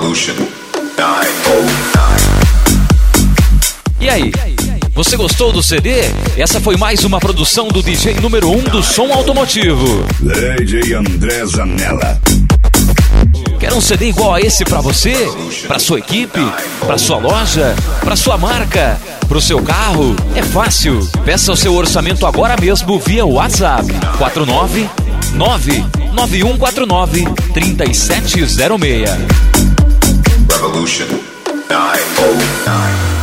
Revolution 909. E aí, você gostou do CD? Essa foi mais uma produção do DJ número 1 do som automotivo, DJ André Zanella. Quer um CD igual a esse pra você? Pra sua equipe? Pra sua loja? Pra sua marca? Pro seu carro? É fácil. Peça o seu orçamento agora mesmo via WhatsApp 499-9149-3706. Revolution 909.